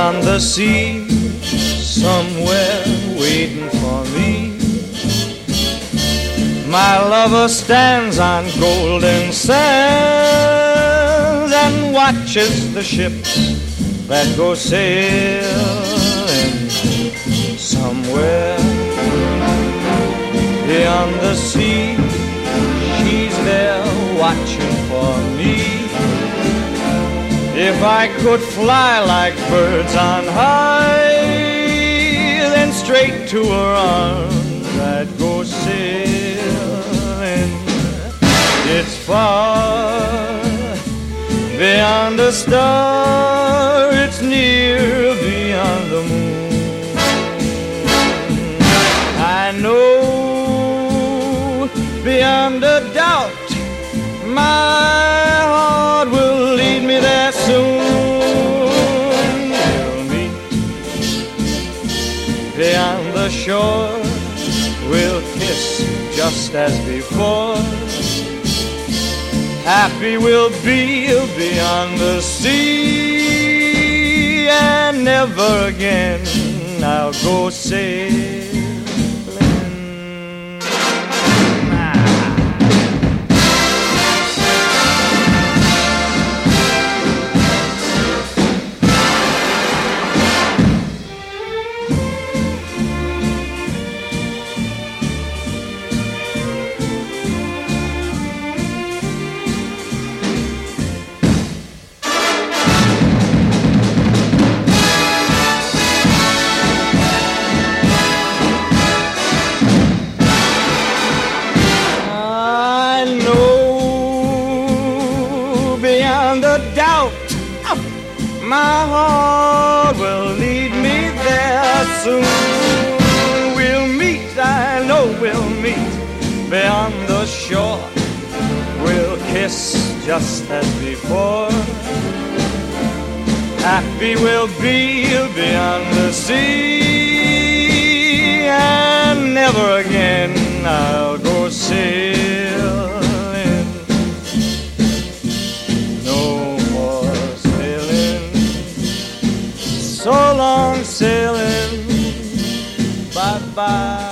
beyond the sea, somewhere waiting for me. My lover stands on golden sands and watches the ships that go sailing somewhere beyond the sea. She's there watching for me. If I could fly like birds on high, then straight to her arms I'd go sailing. It's far beyond the star, it's near beyond the moon. I know beyond a doubt my heart will lead me there soon. We'll meet beyond the shore, we'll kiss just as before. Happy we'll be beyond the sea, and never again I'll go sailing. Beyond a doubt, my heart will lead me there soon. We'll meet, I know we'll meet beyond the shore. We'll kiss just as before. Happy we'll be beyond the sea, and never again I'll go sailing. So long sailing, bye-bye.